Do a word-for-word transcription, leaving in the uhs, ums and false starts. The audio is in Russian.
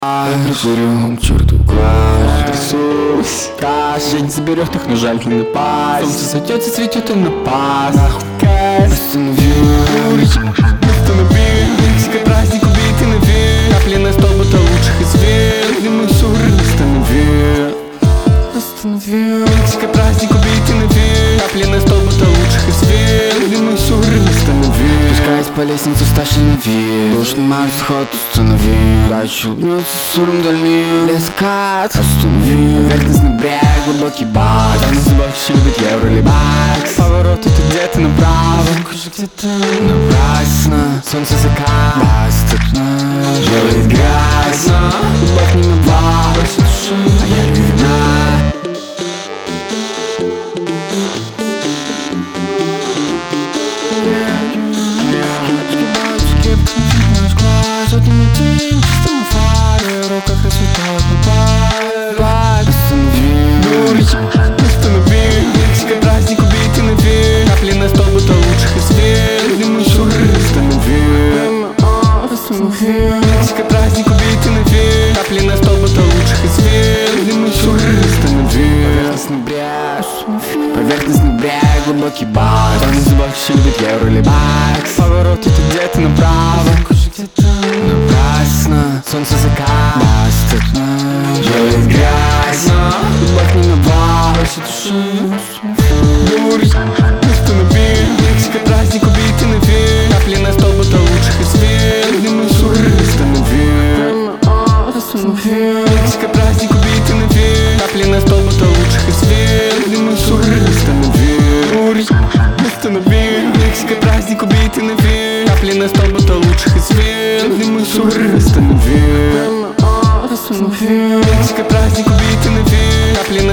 Прикурю к черту глаз, трясусь. Кашень заберет их, но жаль не напасть. Солнце сойдет, зацветет и напасть. Нахуй кайф. Останови, останови. Мексика праздник убитый навек. Капли столбы-то лучших из век. Дымы суры останови. Останови. Мексика праздник убитый навек. Капли столбы-то лучших из век. Дымы суры останови. Спускаясь по лестнице, стащи наверх. Душ на Марс, ход установи. Дальше улыбнется суром дальним. Лескат, останови. Поверхностный брег, глубокий бак. Там на зубах еще любит евро или бакс. Поворот это где-то направо, кожа где-то напрасно. Солнце закат, доступно. Делает грязно. Любовь не на бар, бросит души, а я люблю вина. Сотнями день, чисто на фаре. В руках расцветает на останови, останови. Мексика праздник убитый навек. Капли на столбы-то лучших из век. Дымы суры останови. Останови. Мексика праздник убитый навек. Капли на столбы-то лучших из век. Дымы суры останови. Поверхностный брег, поверхностный брег, глубокий бак. Там на зубах еще любит евро или бакс. Поворот это где-то направо, где-то напрасно. Солнце закат, доступно. Делает грязно. Любовь не на бар, бросит души. Дурь, останови. Мексика праздник убитый навек. Капли на столбы-то лучших из век. Дымы суры останови. Останови. Мексика праздник убитый навек. Капли на столбы-то лучших из век. Дымы суры останови. Дурь, останови. Мексика праздник убитый навек. Капли на столбы-то лучших из век. Дымы суры останови. Останови. Мексика праздник убитый навек. Капли на